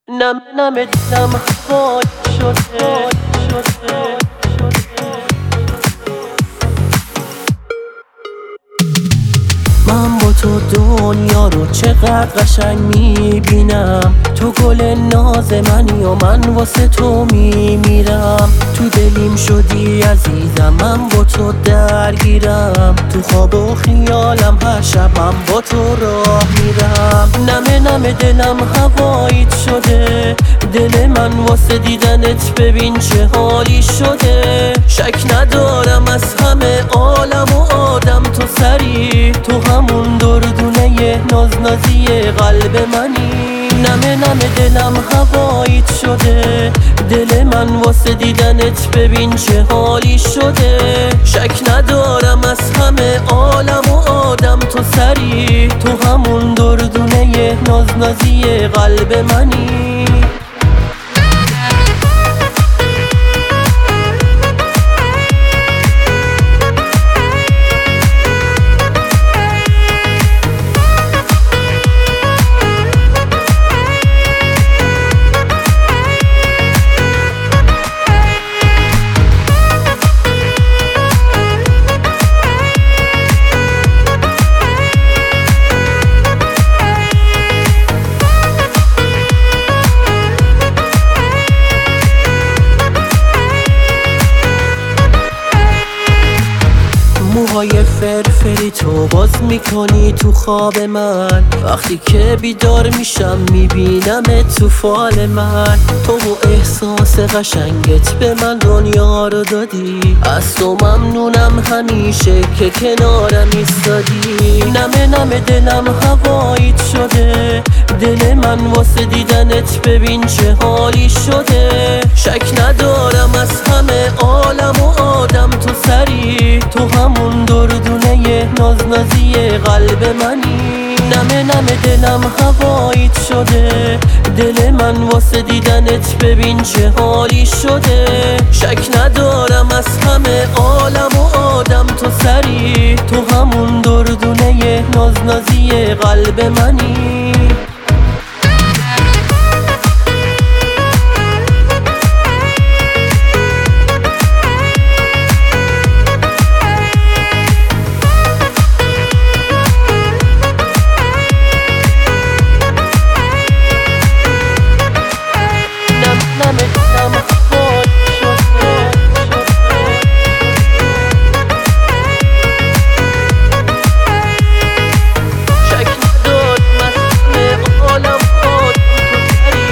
نم دلم خاک شده. من با تو دنیا رو چقدر قشنگ میبینم، تو گل ناز منی و من واسه تو میمیرم. تو دلیم شدی عزیزم، من با تو درگیرم، تو خواب و خیالم هر شب من با تو راه میرم. نمه دلم هواییت شده، دل من واسه دیدنت ببین چه حالی شده. شک ندارم از همه عالم و آدم تو سری، تو همون دردونه نازنازی قلب منی. نمه دلم هواییت شده، دل من واسه دیدنت ببین چه حالی شده. شک ندارم از همه عالم و آدم تو سری، تو همون دردونه نازنازی قلب منی. موهای فرفری تو باز میکنی تو خواب من، وقتی که بیدار میشم میبینم تو فال من. تو و احساس قشنگت به من دنیا رو دادی، از تو ممنونم همیشه که کنارم ایستادی. نمه دلم هواییت شده، دل من واسه دیدنت ببین چه حالی شده. شک ندارم از همه عالم و آدم تو سری، تو همون دردونه نازنازی قلب منی. نمه دلم هواییت شده، دل من واسه دیدنت ببین چه حالی شده. شک ندارم از همه عالم و آدم تو سری، تو همون دردونه نازنازی قلب منی.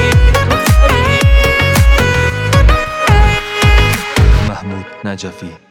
نجفی